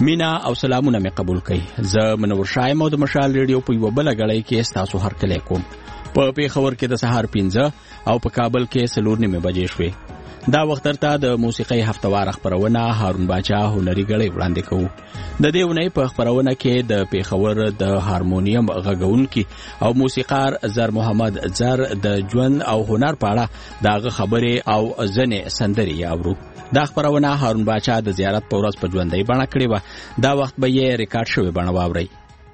مینا او سلامونه مې قبول کړئ. زه منور شایم او د مشال ریډیو په یو بل غړی کې تاسو هر کله کوم. په پیښور کې د سهار 15 او په کابل کې 4:30 بجې شوې. دا وخت ترته د موسیقي هفتوار خبرونه هارون باچا هنري غړی وړاندې کوو. د دې ونې په خبرونه کې د پیښور د هارمونیم غږونکي او موسیقار زر محمد زر د ژوند او هنر په اړه داغه خبرې او ځنې سندري اورو. دا خبرونه هارون باچا د زیارت په ورځ په ژوندۍ بڼه کړې و. دا وخت به یې ریکارډ شوی بڼه واورئ.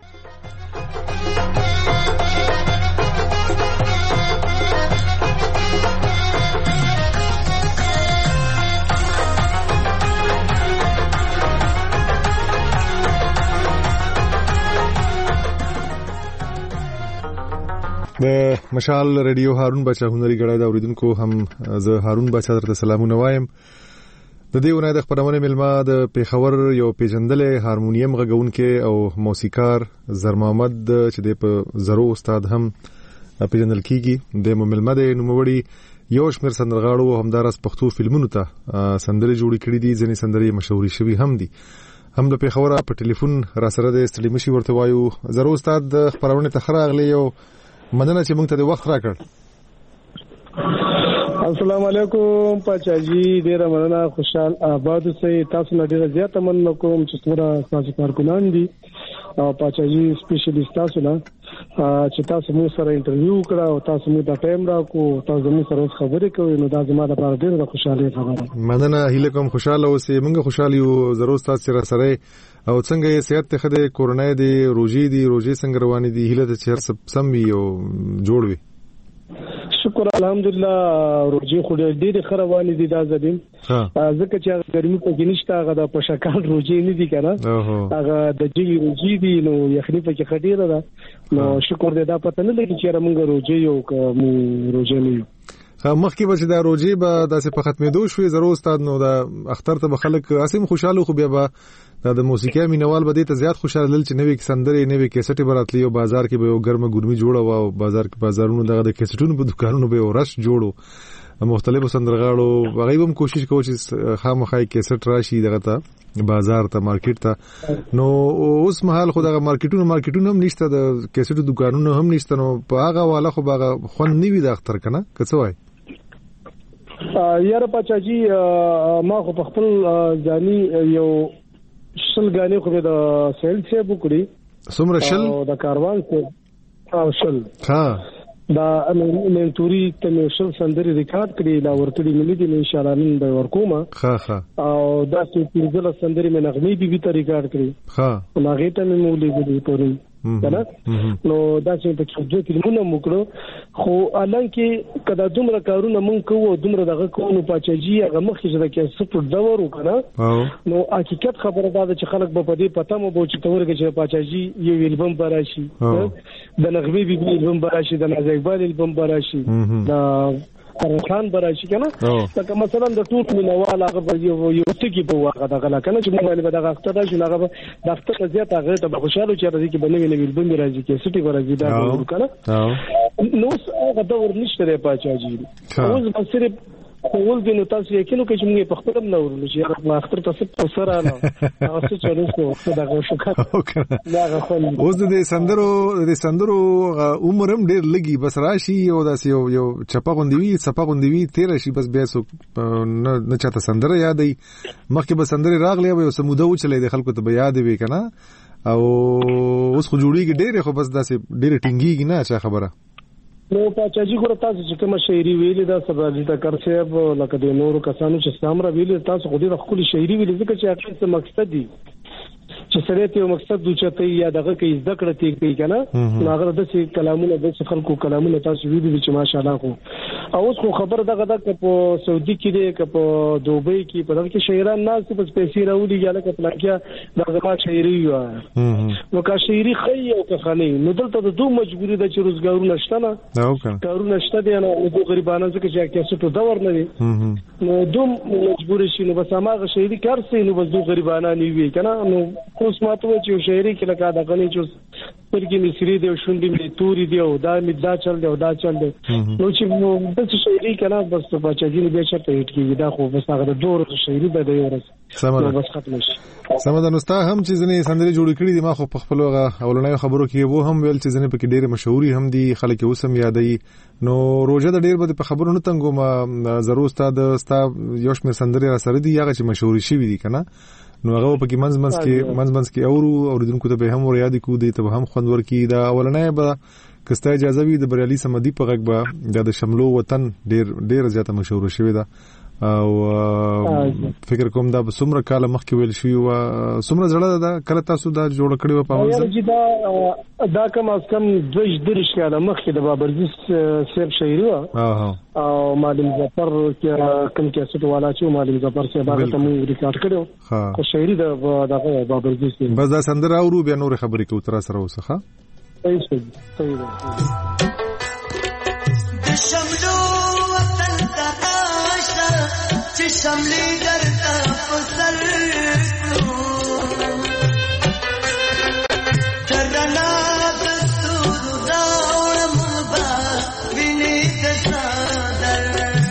د مشال ریډیو هارون باچا هنري غړی دا اوریدونکو هم زه هارون باچا درته سلامونه وایم. د دې ونې د خبرونه ملما د پیښور یو پیژندل هارمونیم غږونکي او موسیقار زر محمد چې د په زرو استاد هم پیژندل کیږي. د ملما د نوموړي یو شمېر سندرغاړو همدارس پښتو فلمونو ته سندرې جوړې کړې دي. ځینې سندرې مشهوري شوي هم دي. هم د پیښور په ټلیفون را سره د استړي مشي ورته وایو. زرو استاد د خبرونه ته خراغلی یو مننه چې موږ ته د وخت راکړ. السلام علیکم پاچاجي، ډیره مننه. خوشحال آباد اوسئ. تاسو نه ډیره زیاته مننه کوم چې څومره تاسو کارکونان دي او پاچاجي سپیشلیست تاسو نه چې تاسو مو سره انټرویو کړه او تاسو مو د ټایم راکو تاسو مو سره خبرې کوي. نو دا زما د لپاره ډیره خوشاله خبره. مننه. هیله کوم خوشاله اوسئ. موږ خوشاله یو. ضرور تاسو سره سره او څنګه یې صحت ته خده کورونا دی روزي څنګه روانې دي. هیله ته چې سم وي او جوړ وي. شکر الحمدلله. روزي خو ډېر خروانې دي دا زدين ځکه چې ګرمي په کې نشته. هغه د پشکال روزي نه دي کنه. هغه د جګي روزي دي. نو یخني په کې خډيره ده. نو شکر دې دا پته نه لګي چې موږ روزي یو کوم روزي نه یو. مخکې به چې دا روزي به داسې په ختمېدو شوې. ضرور استاد نو دا اختر ته به خلک اسیم خوشاله خو بیا به د موسیقي مینوال به دې ته زیات خوشاله دل چې نوې سندرې نوې کیسټې براتلی او بازار کې به یو ګرمه ګرمي جوړه و او بازارونو دغه د کیسټونو په دکانونو به ورش جوړو. مختلفو سندرغاړو هغه هم کوشش کوي چې خامخای کیسټ راشي دغه ته بازار ته مارکیټ ته. نو اوس مهال خو دغه مارکیټونو هم نشته، د کیسټو دکانونو هم نشته. نو په هغه والا خو باغه خون نیوي د اختر کنه کڅوای یاره پاچاجي. ما خو په خپل ځاني یو شل غانې خو د سیل څخه بوکړي. سمره شل د کاروان څخه او شل دا منتوري ته شل سندري ریکارډ کړي. لا ورته ملي دي ان شاء الله نن به ورکوما. او دا چې پنځله سندري مې نغمي بي ته ریکارډ کړي. نو هغه ته مې مولې دي پورې کنه. نو دا چې په څو فلمونه موکړو خو الان کې کدا دومره کارونه مونږ کوو دومره دغه کوو پاچاجي هغه مخکې چې د کې سپورت دور وکړه. نو حقیقت خبره دا چې خلک په دې پته مو چې تورګه چې پاچاجي یو البم براشي، د نغمي بي البم براشي، د نازک اقبال البم براشي، د خان براشي کنه. لکه مثلا د ټوټ مینوال هغه یو ټکی په واقع دغه کنه چې موږ به دغه اختر شي هغه د اختر زیات هغه ته خوشاله چې راځي کې بنوي نوي البم راځي کې سټي ورځي دا کنه. نو هغه دور نشته پاچاجي. اوس به صرف اول دینو تاسو یقینو کې چې موږ په خپل نه ورلو چې هغه اختر تاسو په سره نه هغه څه چلو څه دغه شکر دا خو اوس د سندرو عمرم ډیر لګي بس راشي او داسې یو چپا غوندوي تیر شي بس بیا سو نه چاته سندره یادې مخکې به سندره راغلی او سموده و چلې د خلکو ته یاد وي کنه. او اوس خو جوړیږي ډیر خو بس داسې ډیر ټینګیږي نه څه خبره. نو پاچاجي ګور تاسو چې کوم شاعري ویلې دا سبا د کار صاحب لکه د نورو کسانو چې سامره ویلې تاسو خو دې خپل شاعري ویلې ځکه چې اخر څه مقصد دی چې سره ته مقصد دوچته یا دغه کې ذکر ته کوي کنه. هغه د څه کلامونه د خلکو کلامونه تاسو ویلې چې ماشاءالله خو اوس خو خبر دغه د په سعودي کې دی که په دوبۍ کې په دغه کې شاعران ناس په پیسې راوړي یا لکه پلاکیا دغه شاعري وایي. نو کا شاعري خي او که خني نو دلته د دوه مجبوري د چې روزګارونه شته نه کارونه شته دي نه د غریبانو ځکه چې کیسه ته دور نه دي نو دوم مجبور شي. نو بس هغه شاعري کار سي نو بس دوه غریبانه نیوي کنه. نو اوس ماته چې شاعري کې لکه دغه نه چې سترګې مې سری دی او شونډې مې توري دی او دا مې دا چل دی او دا چل دی نو چې مو د شاعري کنه بس بچاګینې بیا چرته هټ کیږي دا خو بس هغه د دور شاعري به دی ورس بس ختم شي. سمه نو ستا هم چې ځنې سندري جوړ کړې دي ما خو په خپل اولنۍ خبرو کې وو هم ویل چې ځنې پکې ډېر مشهوري هم دي خلک اوس هم یادې نو روزه د ډېر بده په خبرو نه تنګو ما ضرور ستا یو شمېر سندري را سره دي هغه چې مشهوري شي دي کنه نو هغه پکې منځ کې اوریدونکو ته به هم ور یاد کو دي ته هم خوند ورکی دا اولنۍ به کستا اجازه وي د بریالي سمدي په غږ به د شملو وطن ډېر زیاته مشهور شوی دا او فکر کوم دا څومره کال مخکې ویل شوی و څومره زړه دا کله تاسو دا جوړ کړی و په اول دا کم از کم 2 کال مخکې د بابرزي صاحب شاعري و او معلم ظفر کوم کیسټ والا چې معلم ظفر صاحب هغه ته مو ریکارډ کړو خو شاعري د بابرزي صاحب بس دا سندره اورو بیا نور خبرې کوو تر سره اوسه صحیح شملی درتا پسر چرنا دستور داوڑ مبا بینید سادر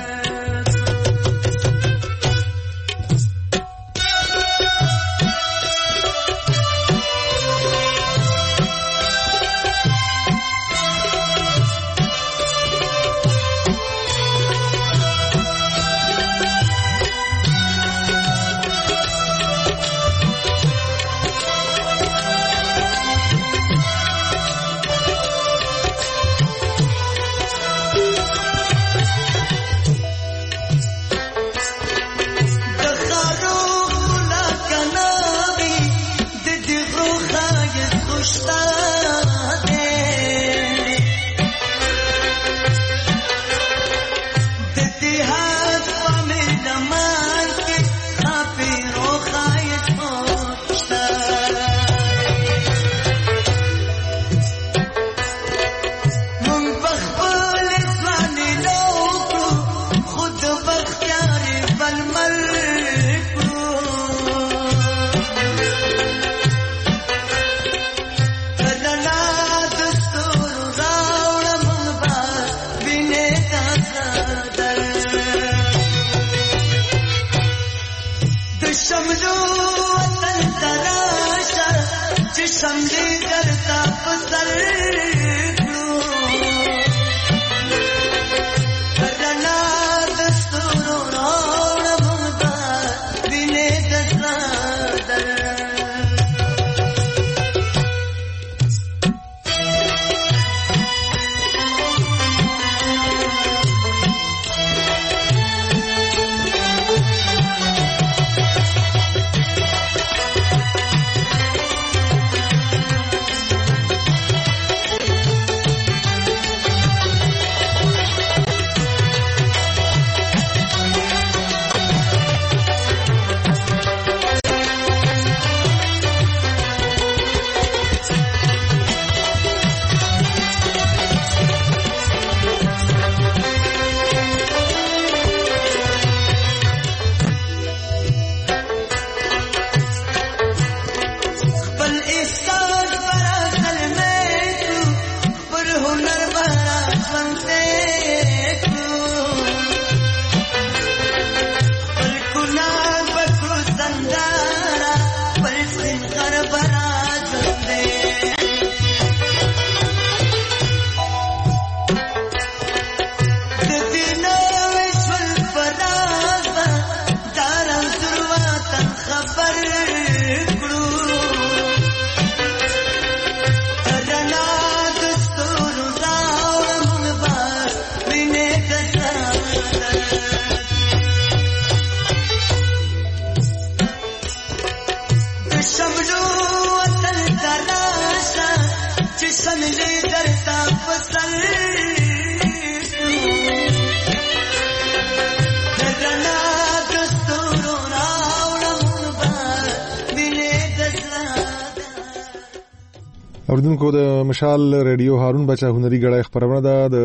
اوریدونکو د مشال ریډیو هارون بچا هنري غړای خبرونه ده د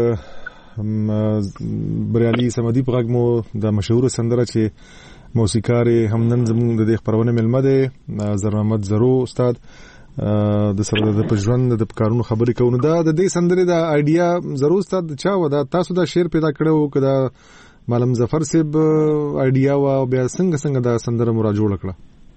بریالي سمدي په غږ مو د مشهور سندره چې موسیقار هم نن زموږ د خبرونه ملمه ده زر محمد زرو استاد د سره د پژوند د کارونو خبرې کوو. دا د دې سندرې د آیډیا ضرور ستاسو چا و دا تاسو دا شعر پیدا کړو کدا معلم ظفر صاحب آیډیا و بیا څنګه دا سندره مورا جوړ کړه؟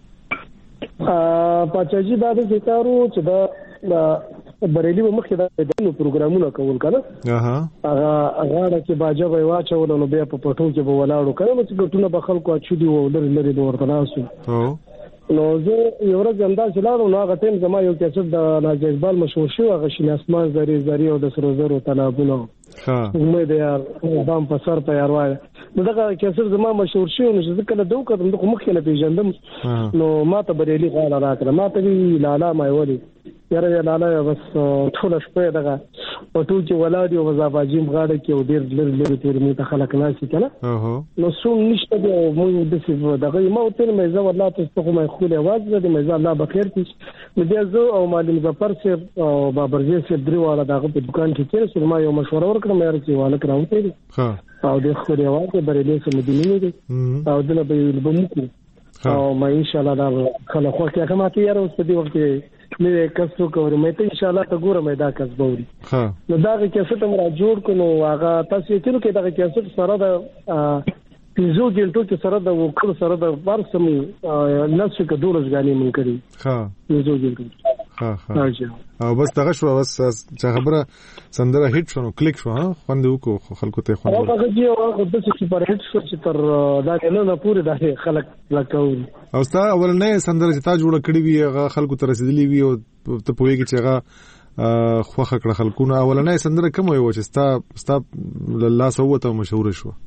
پاچاجي دا د ذکرو چې دا بریلی و مخکې دا د پروګرامونو کول کنه هغه چې باجه وای واچول نو بیا په پټو کې به ولاړو کنه چې ګټونه به خلکو اچو دی ولر لري د ورتناسو نو زه یو ورځ انده چلاړم نو هغه ټیم زما یو کیسټ د ناجی اقبال مشهور شو هغه شین اسمان زری او د سرو زرو تلابونو امید یار دام په سر په یار وای نو دا کیسټ زما مشهور شو نو ځکه کله دوه کړم د مخکې نه پیژندم نو ما ته بریلی غاړه راکړه ما ته وی لالا مې ودی یاره لالا بس ټول شپه دغه پټو کې ولادي او زاباجیم غاړه کې ډیر لري تیر می ته خلک ناشي کنه نو څوم نشته دی موږ د څه دغه ما ته مې زو الله تاسو کومه خو له واز دې مې الله بخیر کړي نو بیا زه او معلم ظفر صاحب او بابرجي صاحب درې والا دغه په دکان کې چې ما یو مشوره ورکړم یاره چې والا کراوته او د خو دی واځي بریلی سم دیني دي او دله به بمکو او ما ان شاء الله دا خلک خو کې کومه تیار اوس په دې وخت کې مې کسو کوم مې ته ان شاء الله ته ګورم دا کس بوري نو دا کیسټ هم را جوړ کړو هغه تاسو ته کې دا کیسټ سره د پیزو ګلټو کې سره د وکړ سره د ورسم نفس کې دولس غاني من کړی پیزو ګلټو او بس دغه شو بس چې خبره سندره هیټ شو نو کلیک شو خوند وکړو خلکو ته خوند هغه دی هغه د څه پر هیټ شو چې تر دا نه پوره د خلک لکاو او ستا اولنې سندره چې تا جوړ کړې وي هغه خلکو ته رسیدلې وي او ته پوهیږي چې هغه خوخه کړه خلکو نه اولنې سندره کوم یو چې ستا الله سوته مشهور شو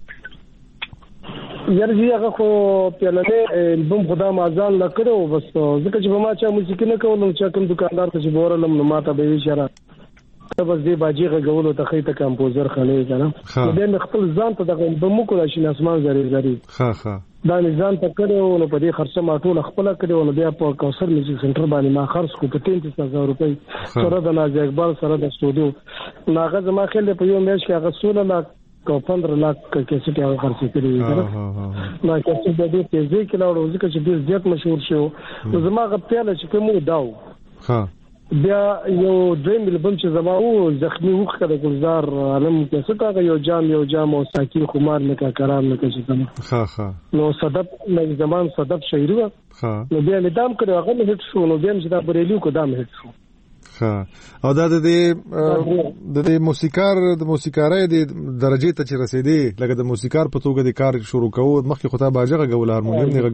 یارجی هغه خو پیاله البوم خدا مازال لکړو بس ځکه چې ما چا موسیقي نه کولم چې کوم دکاندار ته چې بورلم نو ماته به اشاره ته بس دې باجی غوولو ته خېته کمپوزر خلې کنه دې خپل ځان ته د البوم کو د شین اسمان زری دا نظام ته کړو نو په دې خرچه ما ټول خپل کړو نو بیا په کوثر میوزیک سنټر باندې ما خرڅ کو په 33000 روپۍ سره د ناجی اقبال سره د سټوډیو ناغه زما خل په یو میش کې هغه 16 لاکھ کو 15 لاکھ کیسټ هغه خرڅ کړی نو کیسټ د دې تیزی کې لاړو ځکه چې ډیر زیات مشهور شو نو زما غپیاله چې کومو داو بیا یو دریم البوم چې زما او زخمی وخت د گلزار عالم کیسټ هغه یو جام او ساکی خمار لکه کرام لکه چې نو صدف نو زمان صدف شاعر نو بیا لیدام کړو هغه هیټ شو نو بیا چې دا بریلیو کو دام هیټ شو او دا د موسیقارۍ د درجه ته چې رسیدي لکه د موسیقار په توګه د کار شروع کوو مخکې خطا باجه غول هارمونیم نه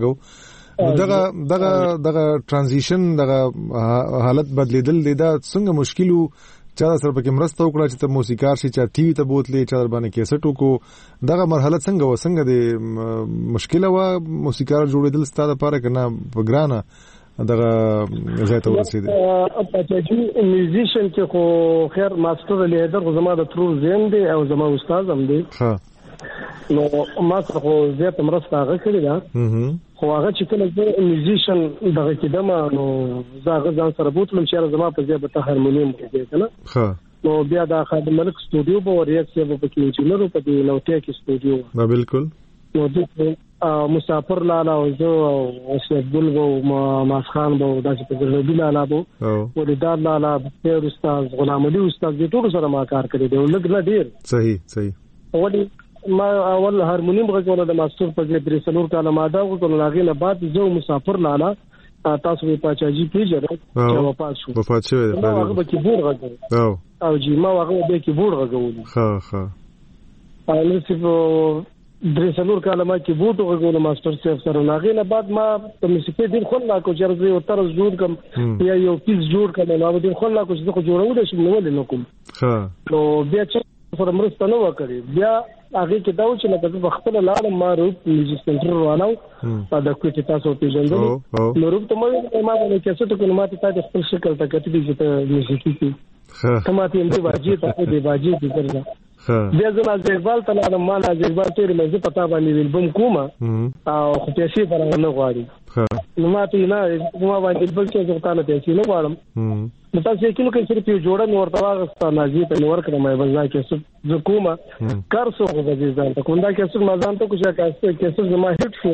غو دغه ترانزیشن دغه حالت بدلیدل دا څنګه مشکلو چا سره پکې مرسته وکړه چې ته موسیقار شې چا ټي وي ته بوتلې چا در باندې کیسټ وکړو دغه مرحله څنګه د مشکله و موسیقار جوړېدل ستاسو لپاره کنه وګرانه دغه زیاته ورسېده پاچاجي میوزیشن کې خو خیر ماستر لیدر زما د ترور زین دی او زما استاد هم دی نو ما خو زیاته مرسته هغه کړی دا خو هغه چې کله د میوزیشن دغه کې دمه نو زه ځان سره بوتلم چې زما په ځای به هارمونیم کې کنه نو بیا د خادم ملک سټوډیو په ریاکس یو په کې انجینر په دې نوټیا کې سټوډیو بالکل نو د مسافر لالا او زه او شیخ ګل وو ماسخان وو داسې په ګرځېدل لالا وو ولیدار لالا په استاد غلام علي استاد دې ټول سره ما کار کړی دی لږ نه ډیر صحیح ولی ما اول هارمونیم غوړل د ماستر په دې درې سلور کاله ما دا وکړل هغه نه بعد زه مسافر لالا تاسو په پاچاجي پیژنئ چې وفات شوی دی هغه به کیبورډ غوړل او جی ما هغه به کیبورډ غوړل نو چې درې سلور کاله ما کې بوټو غوړم ماستر صاحب سره هغه نه بعد ما په موسیقي ډیر خل لا کو چرځي او طرز جوړ کم یا یو پیس جوړ کړم نو ډیر خل لا کو چې خو جوړول شي نو ولې نکوم نو بیا چې سره مرسته نه وکړي بیا هغه کې دا و چې لکه په خپل لاړم ما روپ میوزیک سنټر روانو دا کوټه تاسو پیژندل نو روپ ته ما باندې کیسټ کو نو ماته تاسو خپل شکل ته کتلی چې ته موسیقي کې کماته دې واجی ته دې واجی دې کړل بیا زه ناجی اقبال ته لاړم ما ناجی اقبال ته مې پتا باندې البوم کومه او خو پیسې پر نه غواړي نو ماته نه ما باندې البوم کې ځکه نه پیسې نه غواړم نو تاسو کې نو کې صرف یو جوړه نور تواغستا ناجی ته نور کړم مې بزا کې زه کومه کار څو غوږی ځان ته کوم دا کې څه ما ځان ته کوم چې کې څه ما هیټ شو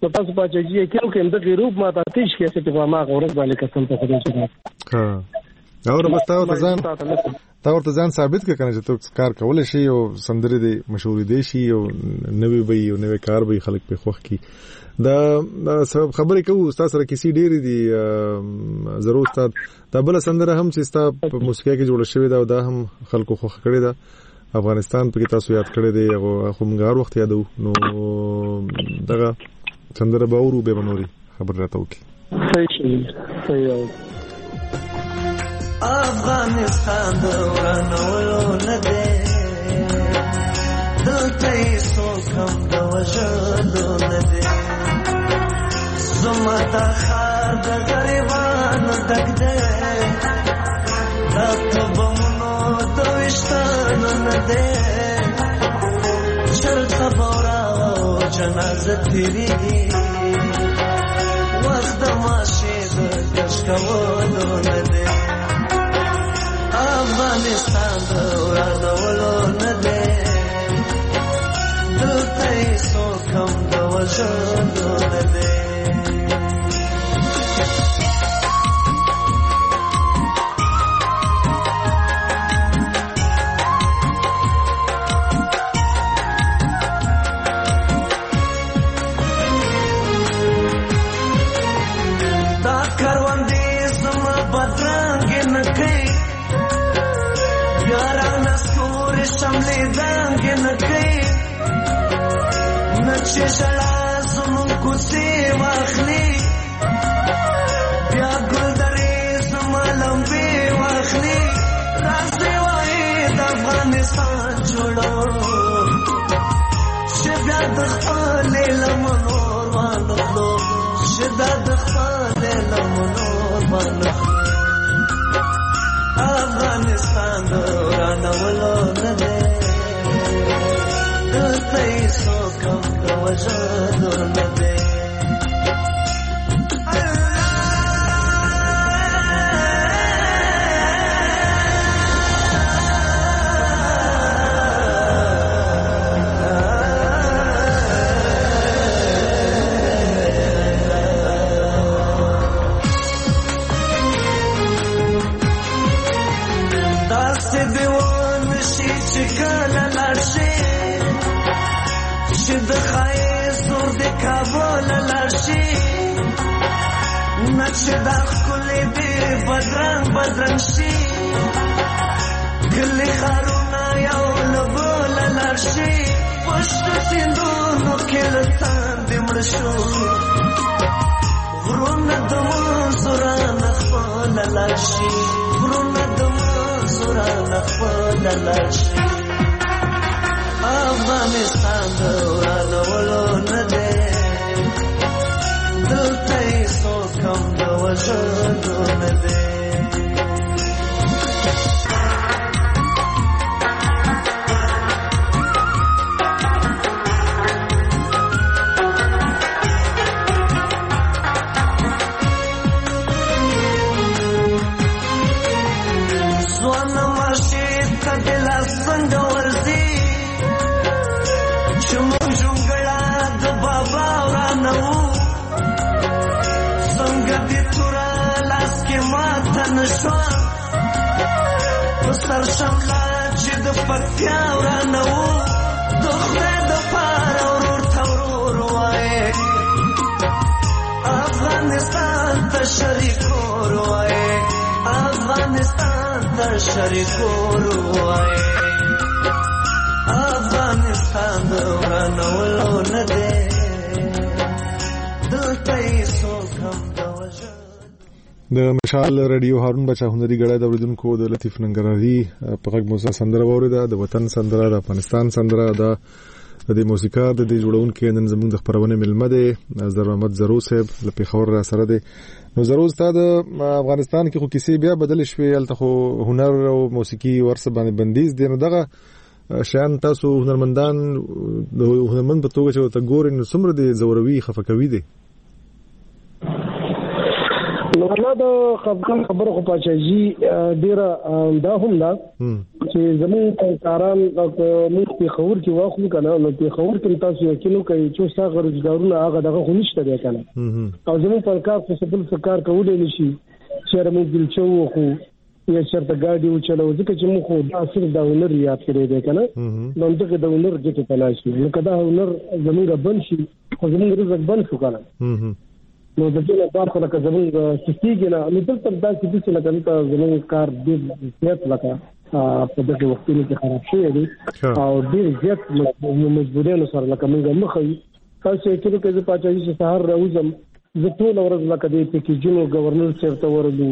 نو تاسو پاتې کېو کې د غروب ما ته تیش کې چې په ما غورز باندې قسم په خدای شي ها اور بس تا ورته ځان ثابت کړه چې تو کار کول شي او سندري دي مشهور دي شي او نوې وي او نوې کار به خلک په خوخ کی دا سبب خبرې کوو استاد سره کیسې ډېرې دي ضرور استاد دا بل سندره هم چې استاد په موسیقي کې جوړ شوی دا او دا هم خلکو خوخ کړی دا افغانستان په کې تاسو یاد کړی دی او همغار وخت یادو نو دغه سندره باورو به بنوري خبر راته وکي صحیح افغانستان دورانولو نده دلته سوکم د وژلو نده زما د ښار د غریبانو ډک دی راته بمونو د ویشتانو نده چرته بورا او جنازه تیریږي وخت د ماشې د کش کولو نده افغانستان دورانولو نده دلته سوکم د وژلو نده دا کروندې زما بدرنګې نه کوي یارانه ستوري شملې دنګې نه کوي نه چې ژړا زموږ کوڅې واخلي بیا ګلدرې زما لمبې واخلي راز دې وایي د افغانستان جوړو چې بیا د خپلې لمنو وانخلو چې دا د خپلې لمنو وانخلو افغانستان دورانولو نده دلته سوکم د وژلو نده د خایز زور د کابل لارشي نقشه د خلې دی بدرنګ شي کلی خارونه یو لبول لارشي پښت سیندونو کې لسان د مرشو غرونه د منصوران خپل لارشي غرونه د منصوران خپل لارشي افغانستان دورانولو نده دلته سوکم د وژلو نده ځوان ماشي کډلا څنګه ورځي جونګړه د بابا ورانو څنګه دې تورا لاس کې ماته نشو سر شملا چې د پکیا ورانو د خدای د پار ورور تورور وای افغانستان ته شریکور وای افغانستان ته شریکور وای افغانستان دورانولو نده دلته سوکم د وژلو د مشال رادیو هارون بچا هنري غړای د اوریدونکو د لطیف ننګرهاري په غږ موسی سندره وورده د وطن سندره د افغانستان سندره د موسیقار د جوړونکو نن زموږ د خبرونه ملمه ده زر احمد زرو صاحب له پیښور را سره ده نو زرو استاد افغانستان کې خو کیسې بیا بدل شوې الته خو هنر او موسیقي ورسره باندې بندیز دي نو دغه شان تاسو هنرمندان د هنرمند په توګه چې ته ګورئ نو څومره دي زوروي خفقوي دي نو نه د خبره خو پاچاجي ډیره دا هم ده چې زموږ کاران موږ په خبر کې واخلو کنه نو په خبر کې تاسو یقینو کوي چې څنګه روزګارونه هغه دغه خو نشته دی کنه او زموږ پر کار څه بل څه کار کولای نشي چې موږ دلچو خو یا چرته ګاډي وچلو ځکه چې موږ خو دا صرف د هنر یاد کړی دی کنه نو دغه د هنر ځکه تلاشي نو کدا هنر زموږ بن شي خو زموږ رزق بن شو کنه نو د دې لپاره خو لکه زموږ سټیګ نه نو دلته دا چې لکه زموږ کار ډېر زیات لکه په دغه وختونو کې خراب شوی دی او ډېر زیات مجبورانو سره لکه موږ مخې تاسو کې چې پاچاجي چې سهار راوځم زه ټول ورځ لکه د پیکیجونو گورنر صاحب ته ورلو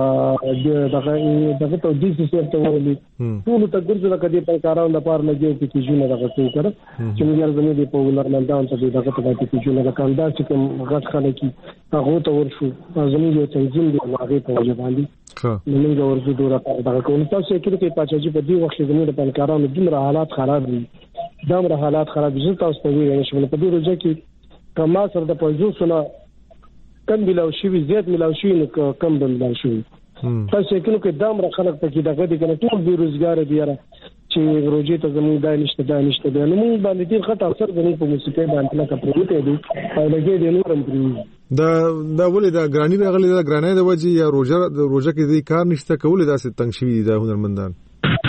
دغه ته ډي سي صاحب ته ورلو ټول ته ګرځي لکه د کارانو لپاره لګي پیکیجونه دغه څه کړ چې موږ زموږ د پولرمندان ته دغه ته پیکیجونه د کاندار چې کوم غټ خلک هغه ته ورشو زموږ یو تنظیم دی هغه ته وجه باندې موږ ورته دوره دغه کوم تاسو کې پاچاجي په دې وخت زموږ د کارانو دومره حالات خراب دي دومره حالات خراب دي تاسو ته ویل شو په دې ورځ کې کما سره د پوزوسونه کم ملاو شي زیات ملاو شي نو کم ملاو شي تاسو کې نو کې دامره خلک ته کې دغه دي کنه ټول بي روزګار دي را چې روزي ته زموږ دای نشته نو موږ باندې ډیر خطر اثر غوښتل په موسیقي باندې لکه پروته دي او لګي دي نورم پریږي دا ولې دا ګرانی راغلي دا ګرانی د وجه یا روزه کې دې کار نشته کولای دا څه تنګ شوی دي دا هنرمندان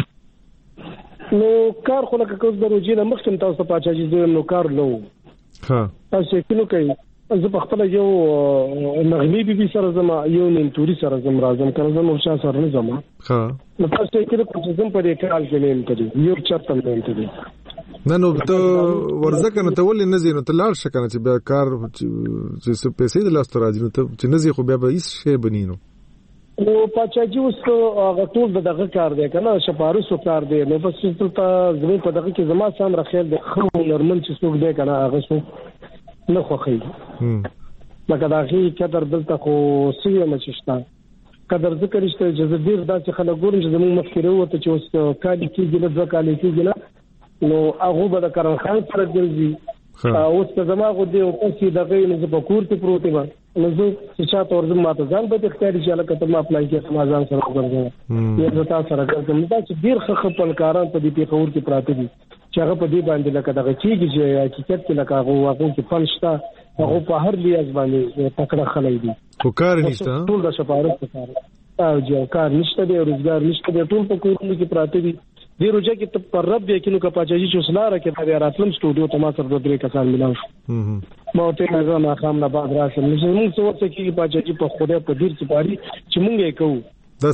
نو کار خو لکه کوم د روزي نه مخکې تاسو پاچاجي نو کار لو ها تاسو کې نو کوي زه په خپل یو نغمي بي سره زما یو ننتوري سره زم راځم کله زما ورشا سره نه زما ها نو تاسو کې کوم زم په دې کال کې نه انتدي یو چاته نه انتدي نو ته ورزکه نو ته ولې نه زینو ته لاړ شکنه چې بیا کار چې پیسې د لاس ته راځي نو ته چې نه زی خو بیا به هیڅ شی بنینو نو پاچاجي اوس هغه ټول دغه کار دی کنه شپارسو کار دی نو بس ته زموږ په دغه کې زما سم راخیل د خو نورمال چې څوک دی کنه هغه څو نه خوخی لکه دا غي قدر دلته خو سیه نشتا قدر ذکر شته چې ډیر داسې خلک ګورم چې زموږ مفکره وته چې اوس کالي کېږي نه ځکه کالي کېږي نه نو هغه به د کرن خان سره ګرځي اوس ته زما غو دی او چې دغه نه په کور ته پروت و نو زه چې چاته ورزم ماته ځان به اختیاري چې لکه ته ما اپلای کې سماجان سره ګرځم یو ځتا سره ګرځم دا چې ډیر خپل کاران په دې پیښور کې پراته دي چې هغه په دې باندې لکه دغه چیږي چې حقیقت کې لکه هغه کې پنځتا هغه په هر لیاز باندې تکړه خلای دي خو کار نشته ټول د شپارت کار او جو کار نشته دی روزګار نشته دی ټول په کورونو کې پراته دي دې روزه کې ته پر رب یې کینو کا پاچاجي چې وسلاره کې دا راتلم سټوډیو ته ما سره د درې کسان ملاو شو ما ته نه ما خام نه بعد راشم نو موږ څه وڅ کې پاچاجي په خوده په ډیر سپاری چې مونږ یې کوو دا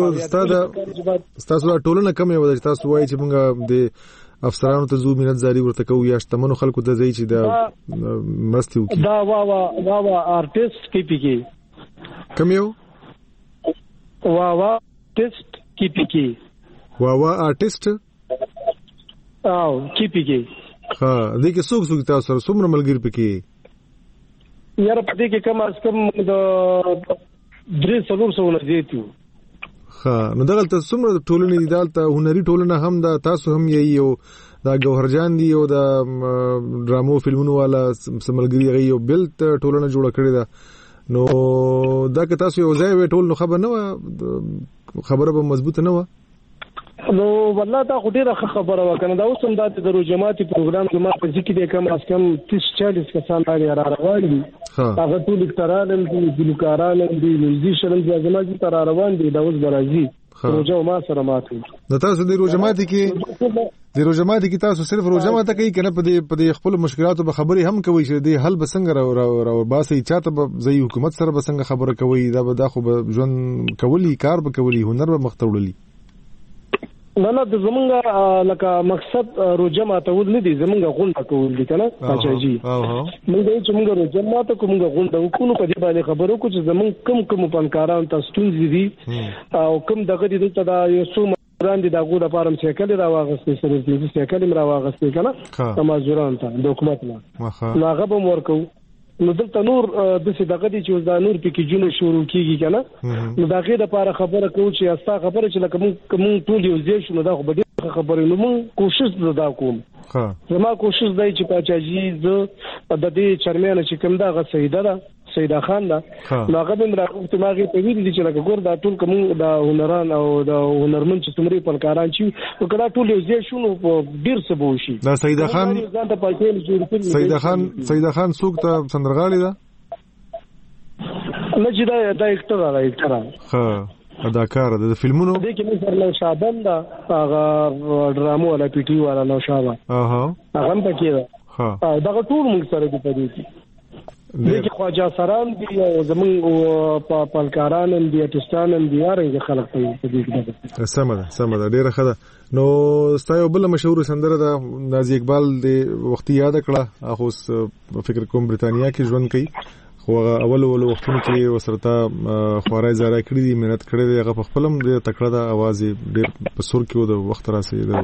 تاسو ټولنه کم یو د تاسو وایي چې مونږ د افسرانو ته زو مینت زاری ورته کوو یا شتمنو خلکو ته ځي چې دا مرستي وکړي دا وا آرټیست کې پیږي کم یو وا ټیست کې پیږي وا آرټیست او کې پیږي ها دې کې څوک تاسو سره څومره ملګری پکې یاره په دې کې کم از کم د 300 نه زیاتو ها نو دغلته څومره ټولنې دي دلته هنري ټولنه هم دا تاسو هم یې یو دا گوهرجان دی او دا ډرامو فلمونو والا سملګری غي یو بل ټولنه جوړه کړې ده نو دا که تاسو یو ځای وې ټول نو خبر نه خبره به مضبوطه نه و نو والله دا ډیره خبره وکنه دا اوس هم د درو جماعتي پروګرام کې ما په ذکر کې کم از کم 30-40 کسان را روان دي هغه ټول اکتران دي ګلوکاران دي میوزیشن دي ځماجي تر روان دي دا اوس برازي پروژه ما سره ماته نو تاسو د روجماتي کې تاسو صرف روجماته کوي کنه په خپل مشکلاتو به خبري هم کوي چې د حل بسنګ را باسي چاته به زي حکومت سره بسنګ خبره کوي دا به دا خو به ژوند کولی کار به کولی هنر به مختوړلی نه د زمونږه لکه مقصد روجمه ته ول نه دي زمونږه غونډه کول دي کنه پاچاجي موږ چې موږ روجمه ته کومه غونډه وکړو په دې باندې خبرو کو چې زمونږ کوم فنکاران تاسو ستونزې دي او کوم دغه دي ته دا یو څو وړاندې دا غوډه پارم چې کله راوغستې سره دې چې کله راوغستې کنه تمازوران ته حکومت نه هغه به ورکو نو دلته نور د څه دغه دي چې دا نور پکې جون شروع کیږي کنه نو دا غي د لپاره خبره کوو چې استا خبره چې لکه کوم ټول یو ځای شنو دا خو به خبره نو مون کوشش زدا کوم زما کوشش دی چې پاچاجي ز د دې چرمنه چې کوم دا غ سیده ده سیدا خان دا هغه د راغوت ماغي په ویل دي چې لکه ګور دا ټول کوم د هنران او د هنرمن چې څومره پلکاران چې وکړه ټول یو ځای شونو ډیر څه بوشي دا سیدا خان څوک ته سندرغاړي دا نه چې دا اکټر ها اداکار د فلمونو د کې مثلا شابان دا هغه ډرامو ولا پی ټی والا نو شابه هغه هم پکې دا دا ټول موږ سره دي په دې کې د خواجه سران دي او زمون پلکاران دي ارتستان دي هغه خلک په دې کې سمه ډیره خده نو ستایو بل مشهور سندره دا نازي اقبال د وختي یاد کړه اخو فکر کوم برتانیا کې ژوند کوي خو اول وختونو کې وسرته خوارای زارا کړی دي مهنت کړی دی هغه په خپلم د تکړه د आवाज ډیر په سر کې د وخت راسي د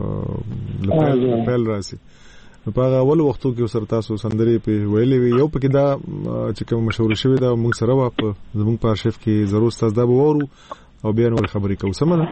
لپیل راسي په هغه اول وختو کې وسرته سو سندري په ویلې وی یو پکې دا چې کوم مشهور شوی دا موږ سره په زموږ په ارشیف کې ضرور تاسو دا وورو او بیا نور خبرې کوو سمونه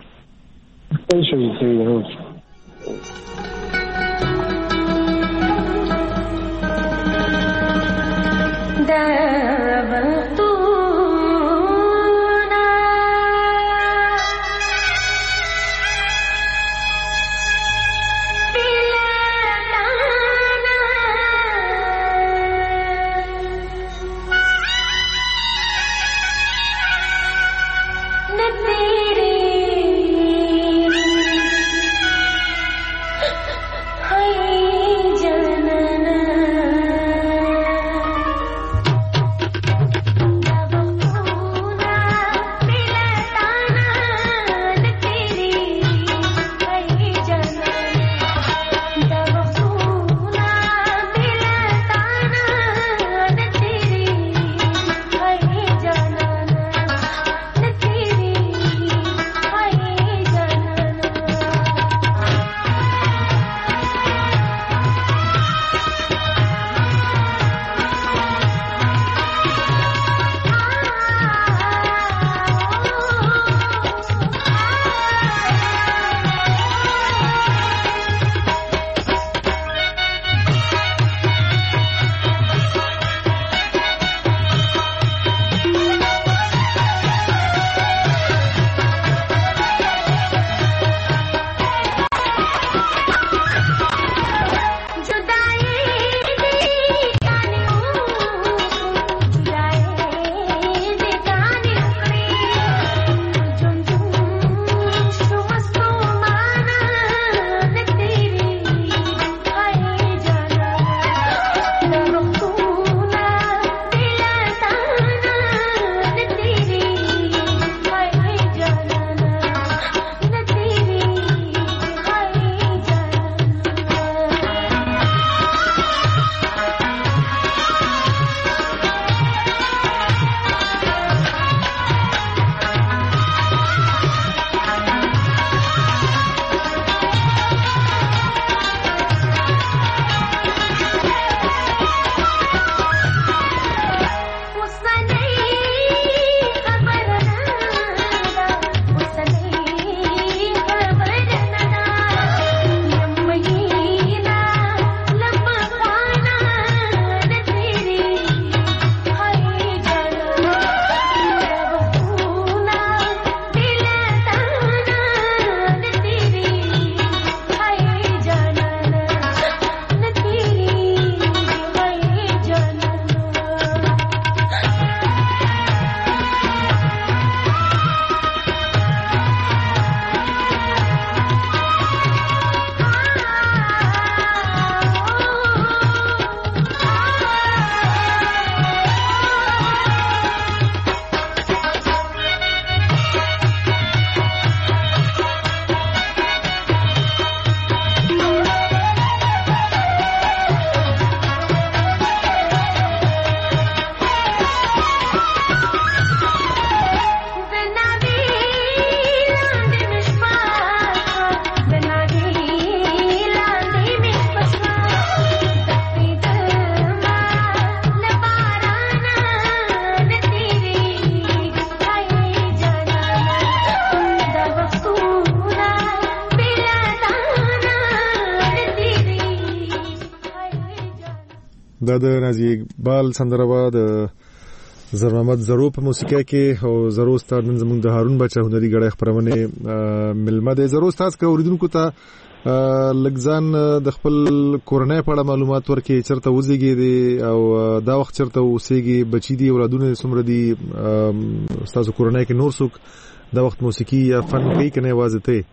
دا د نازي اقبال سندره وا د زر محمد زرو په موسیقۍ کې او زرو استاد نن زموږ د هارون بچا هنري غړي خبرونه ملمه ده. زرو استاد که اوریدونکو ته لګزان د خپل کورنۍ په اړه معلومات ورکړي، چرته وزيږي او دا وخت چرته اوسېږي، بچی دي، اولادونه څومره دي، استاد کورنۍ کې نور څوک دا وخت موسیقي یا فن کوي کنه आवाज ته؟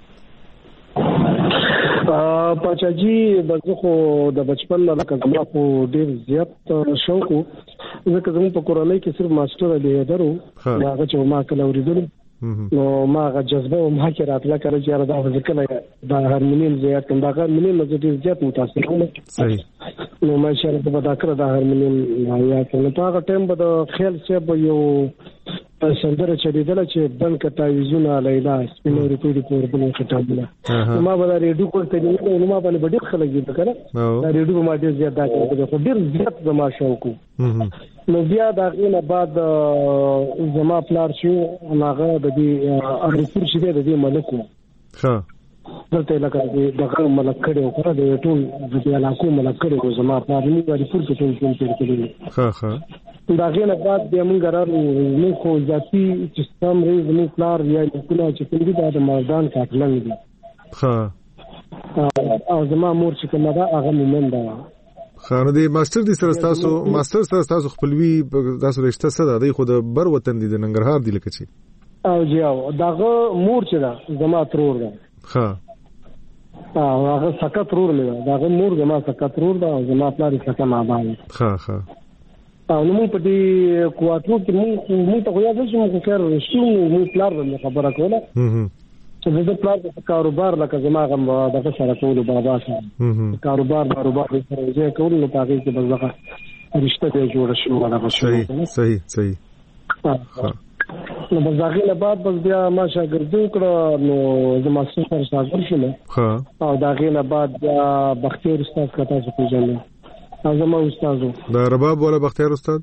پاچاجي بزه خو د بچپن نه لکه زما خو ډیر زیات شوق وو، ځکه زموږ په کورنۍ کې صرف ماستر علي درو هغه چې ما کله اوریدل نو ما هغه جذبه او ما کې راتله کړه چې دا ځکه دا هارمونیم زیات دا هارمونیم ډیر زیات متاثر وم. صحیح. نو ما شهر په دا کړه دا هارمونیم یا کنه په هغه ټیم به د خیال څه یو سندره چریدله چې بن کتا ویزونه لیلا سپینوري پوری پور بل خطابله ما به ریډیو کوته نو ما باندې ډېر خلک دي کنه دا ریډیو ما ډېر زیات دا کوي ډېر زیات زما شوق نو بیا دا غینه بعد زما پلار شو هغه د دې اړتیا شې د دې ملکو دلته لکه دغه ملک کړي او د ټول د دې علاقو ملک کړي زما پلار موږ باندې پور ټول تیر کړی دا غینه بعد بیا موږ راغلو نو خو ذاتي سیستم ریز نو پلار یا کله چې څنګه د مردان کاټلنګ دي او زما مور چې کومه دا هغه مومن ده خانه دی ماستر دي سره تاسو خپلوي تاسو رشتہ سره دی خو د بر وطن دي د ننګرهار دی لکه چې او جاو داغه مور چې دا زما ترور ده هغه سکه ترور نه داغه مور زما سکه ترور ده او زما پلار سکه ما باندې نو موږ په دې کواتو کې موږ ته غواړو چې موږ کار شو موږ پلار باندې خبره کوله چې د پلار په کاروبار لکه زما غم د سره کولو بابا سره کاروبار سره یې کول نو پاره کې بس دغه رشتہ ته جوړ شو ولا صحیح نو بس داخله بعد بس بیا ما شاګردو کړه نو زما سفر شاګرد شوم او داخله بعد بختیار استاد کته څه پیژنم زما استادو دا رباب ولا بختیار استاد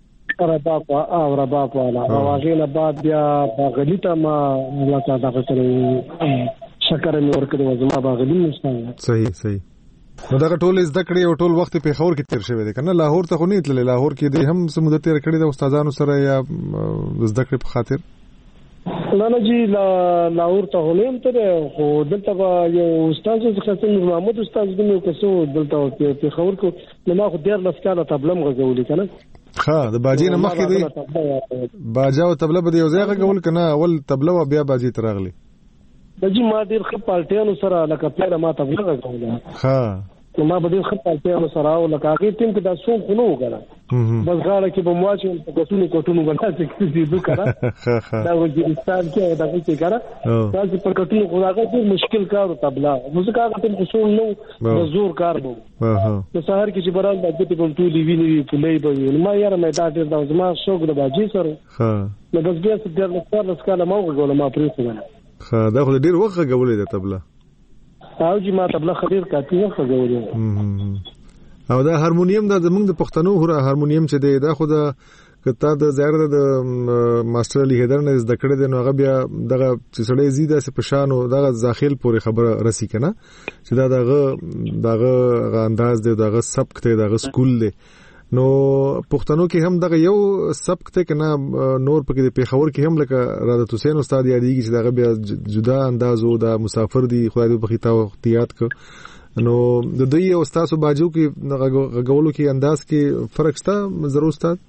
رباب والا او هغه بعد بیا باغلیته ما الله تعالی دغه شکر مې ورکړو زما باغلی استاد صحیح نو دا ټول زده کړې او ټول وخت په خور کې تیر شوی دی کنه لاهور ته خو نه تللی لاهور کې دی هم سمود تیر کړی د استادانو سره یا زده کړې په خاطر نه جی لاهور ته هلم ته خو دلته یو استاد څخه څنګه محمد استاد دنو کسو دلته په خور کو نو ما خو ډیر لسکاله تبلم غوولې کنه د باجی نه مخکې دی باجا او تبله به یو ځای غول کنه اول تبله او بیا باجی تراغلی د جی ما ډیر خپل پالټیانو سره لکه پیره ما تبله غوولې نو ما به ډیر خپل پالټیانو سره او لکه هغه ټیم کې دا څو خلو وکړه بس غاړه کې به مواچو په کوټونو باندې چې دې وکړه دا وګورستان کې دا کې کړه تاسو په کوټونو خداګه ډیر مشکل کار تبلا موسیقا ټیم کې څو نو زور کار وو نو سحر کې چې برال د دې په ټولې ویني پلي به ما یاره مې دا ډیر دا زما شوق د باجی سره نو بس بیا څه ډیر لسکاله ما وګول ما پرې څنګه دا خو ډیر وخت غوولې ده تبلا او چې ما تبله خبير کاټي وخت غوړي او دا هارمونیم دا زمونږ د پښتنو هارمونیم چې دی دا خو دا کته د ظاهر د ماستر علی حیدر نه زده کړی دی نو هغه بیا دغه چې سړی زیاده سه پشانو دغه ځاخیل پورې خبره رسی کنه چې دغه انداز دی دغه سبق دی دغه سکول دی نو پښتنو کې هم دغه یو سبق ته کنه نور پکې د پیښور کې هم لکه رادت حسین استاد یادېږي چې دغه بیا جدا انداز او د مسافر دی خدای دې بخیتا وختیات ک نو د دوی استاد باجو کې غوولو کې انداز کې فرق شته ضرور استاد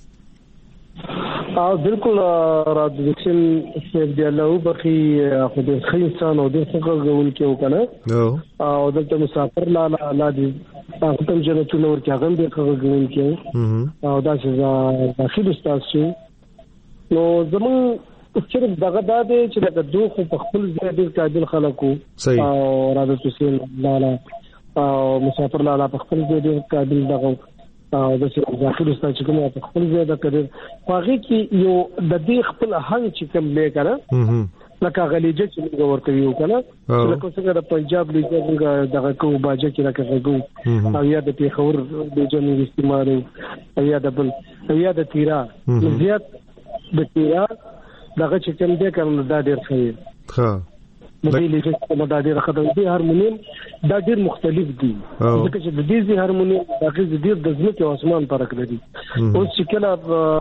بالکل رادت حسین سیف دی الله بخي خو د خلیصان او د څنګه غوول کې وکنه او دلته مسافر لا دي تاسو ته جنته نور کې هغه د غوول کې او دا چې داخل استاد شي نو زمون صرف دغه د چې د دوه په خپل ځای د قابل خلکو او رادت حسین لالا او مسافر لالا په خپل ځای د قابل دغه او د داخل استاد چې کومه په خپل ځای د کړي هغه کې یو د دې خپل هنګ چې کوم لې کړه لکه غلیجه چې موږ ورته یو کنه لکه څنګه د پنجاب لیګ دغه کو باجه کې راکړو او یا د پیښور د جنوب استعمال یا د بل یا د تیرا زیات د تیرا دغه چې کوم دې کړل دا ډیر ښه د دې لیګ دا ډیر خدای دې هارمونیم دا ډیر مختلف دي ځکه چې د دې هارمونیم د ډیر د ځمکې او اسمان فرق لري اوس چې کله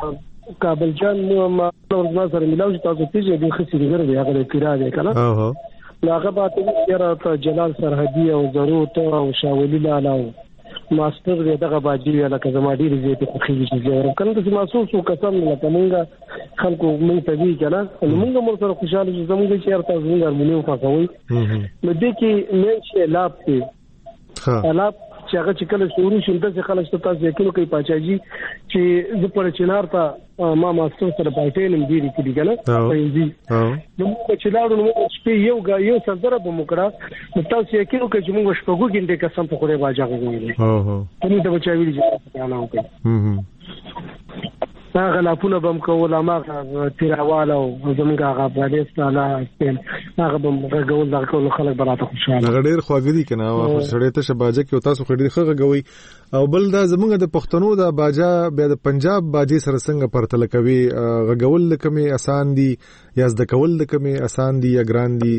کابل جان ما سره ملاوي تاسو پیژنئ د خسرګر دی هغه پیرا دی کنه هغه باندې یاره جلال سرحدي او ضرورت او شاولي لاله ماستر دغه باجی لکه زما ډیر زیات خوخي چې کنه د محسوس قسم لکه مونږ خلکو مونږ ته وی کنه مونږ مر سره خوشاله چې زموږ چې ارته زموږ ارمونیو پاکوي نو دې کې مې چې لاب ته لاب چې هغه چې کله شروع شول د خلک ته تاسو یې کوي پاچاجي چې زه پر چنار ته ما ماستر سره پاتې نم ډیری کړي کنه پېږي نو چې لاړو نو چې یو سره به مکړه نو تاسو یې کوي چې موږ شپږو ګنټه قسم په خوره باجا کوي ته د بچا ویل چې انا وکړي هغه لا پونه بم کول ما تیراواله او زمونږ هغه پردیس تعالی هغه بم غول درکول خلک براته خوشاله هغه ډیر خواږه دي کنه او سړی ته شباجه کې تاسو خډیر خغه غوي او بل دا زمونږ د پښتنو د باجا بیا د پنجاب باجی سره څنګه پرتل کوي غول لکمه آسان دي یا زده کول لکمه آسان دي یا ګران دي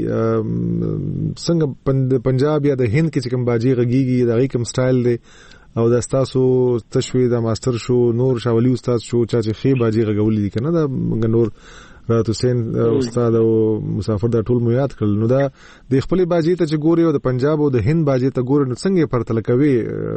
څنګه پنجاب یا د هند کې کوم باجی غږیږي د غي کوم سټایل دی او د استاسو تشوي د ماستر شو نور شاولي استاد شو چې خي باجی غولې دي کنه دا نور رات حسین استاد او مسافر دا ټول مو یاد کړل نو دا د خپل باجی ته چې ګوري او د پنجاب او د هند باجی ته ګوري نو څنګه پرتل کوي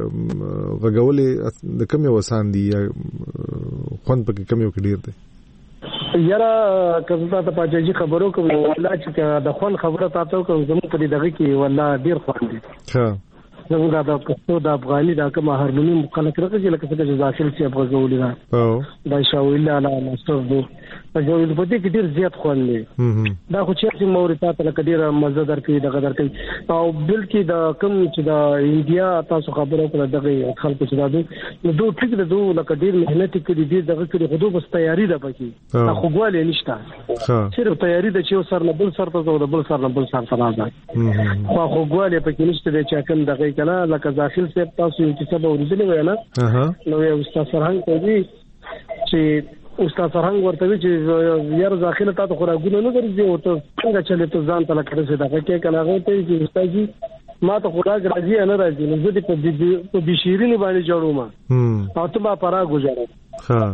غولې د کم یو وسان دي خون پکې کم یو کې ډیر دی یاره کزتا ته پاجي خبرو کوم والله چې د خون خبره تاسو کوم زموږ په دغه کې والله ډیر خوان دي ها زموږ د پښتو د افغاني د کوم هارمونی مخالفت راځي لکه څنګه چې داخل شي افغانولي دا دا شاویل علی ماستر دو جوړ په دې کې ډیر زیات خوان دي دا خو چې مورتا ته لکه ډیر مزه درکې دغه درکې او بلکې د کوم چې د انډیا تاسو خبرو کړه دغه خلکو چې دا دوه ټیک د دوه لکه ډیر مهنت کړي دي دغه کړي خو دوه بس تیاری ده پکې خو ګوالې نشته صرف تیاری د چې سر نه بل سر ته د بل سر نه بل سر ته راځي خو ګوالې پکې نشته چې کوم دغه کنه لکه داخل سیب تاسو چې سبا ورزلې وینا نو یو استاد سرهنګ کوي چې استاد سرهنګ ورته چې یار داخله تاسو خوراګونه نه درځي او ته څنګه چلے ته ځان ته لکه څه دغه کې کنه هغه ته چې استاد جی ما ته خوراک راځي نه راځي نو زه په بشیرینی باندې جوړوم او ته ما پرا گزارم ها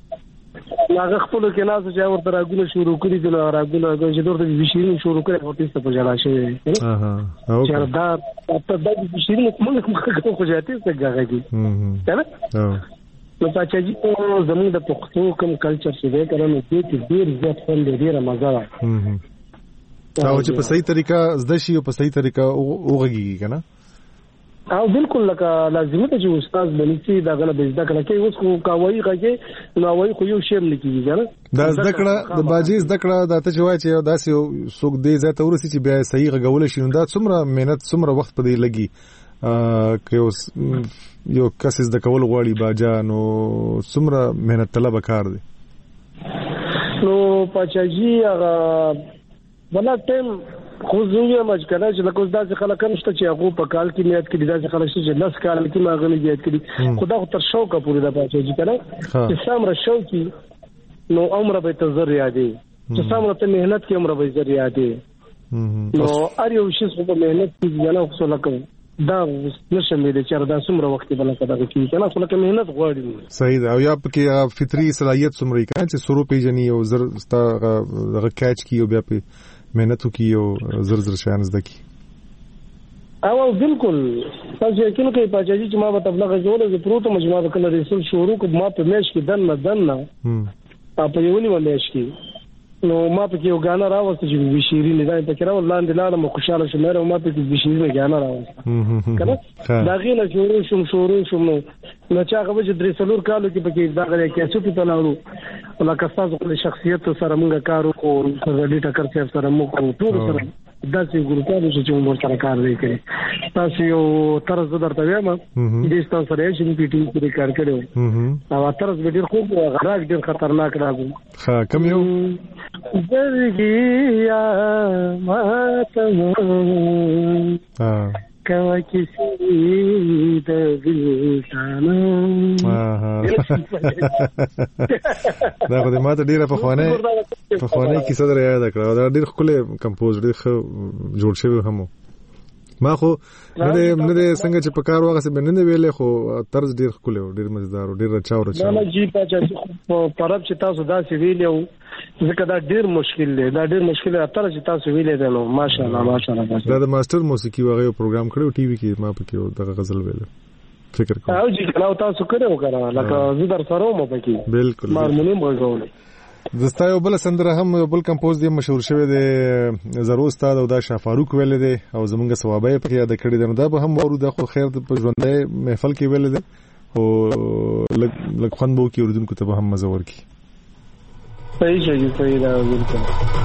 هغه خپل کې ناس چې ورته راګونه شروع کړی دي راګونه چې ورته بشیرینی شروع کړي او تاسو په جلا شي چې دا په دغه بشیرینی کومه خو جاتي څنګه غږی کنه نو پاچاجي زموږ د پښتو کوم کلچر چې دی کنه نو دې ډیر زیات خوند ډیره مزه ده او چې په صحیح طریقه زده شي او په صحیح طریقه وګږي کنه او بالکل لکه لازمي ته چې استاد بنسي دا غل به زده کړه کې اوس خو کاوي غږی نو وایي خو یو شعر لیکي کنه دا زده کړه د باجی زده کړه دا ته چې وایي چې داسې څوک دی زته ورسي چې بیا صحیح غږول شي نو دا څومره مهنت څومره وخت پدې لګي که اوس یو کس زده کول غواړي باجا نو څومره مهنت طلب کار دی نو پاچاجي هغه بلا ټیم خو زوی مج کنه چې لکه داسې خلک نشته چې هغه په کال کې نیت کړي داسې خلک چې 10 کال کې ما غني نیت کړي خدا خو تر شوقه پوری دا پاچاجي کنه چې سامره شوقي نو عمر به ته زر یادې چې سامره ته مهنت کې عمر به زر یادې نو ار یو شي په مهنت کې نه خو لکه دا نشم دې چې دا څومره وخت بل کده کې کنه خو لکه مهنت غواړي صحیح دا او یا پکې فطري صلاحيت څومره کنه چې سرو پیجنې او زر ستا دغه کاچ کی او بیا په مهنتو کی او زر زر شان زده کی او بالکل تاسو یې کې پاچاجي چې ما په تبلیغ جوړه چې پروت مجموعه کله رسول شروع کو ما په میش کې دنه په یو نیو میش کې نو ما په کې یو غانا راوسته چې بشیرینی دا په کې راو لاندې لاله مو خوشاله شوم نو ما په کې بشیرینی غانا راوسته کنه دا غینه شروع شوم نو چې هغه چې درې څلور کالو کې په کې دا غره کې څه په لاړو لکه تاسو خپل شخصیت سره موږ کارو کوو سره ټکر څه سره موږ ټول سره داسې ګروپانو چې موږ سره کار وکړي تاسو یو طرز درته وایم چې تاسو سره چې په ټیم کې کار کړو او طرز به ډیر خوب غراک ډیر خطرناک راغلی ها کوم یو درګیا ماته کوا کسی د ګلشانو دا خو دې ماته ډیره په خوانه کیسه در یاد کړه دا ډیر خپل کمپوز ډیر جوړ شوی هم ما خو نه څنګه چې په کار واغسه بننه ویلې خو طرز ډیر خلک ډیر مزدار ډیر رچاو نه جی په پرب چې تاسو دا سی ویلو ځکه دا ډیر مشکل دی دا ډیر مشکل دی تر چې تاسو ویلې ده نو ماشاءالله دا د ماستر موسیقي وغه پروګرام کړو ټي وي کې ما پکې دغه غزل ویل فکر کوم او جی کله تاسو کړو لکه زه در سره مو پکې بالکل هارمونیم وغوړم دستا یو بل سندره هم یو بل کمپوز دی مشهور شوی دی زرو استاد او دا شاه فاروق ویل دی او زمونږ ثوابه په یاد کړی دی نو دا به هم ورو د خو خیر په ژوندې محفل کې ویل دی او لکه خوان بو کې اردن کو ته هم مزه ورکی صحیح شي صحیح دا ورته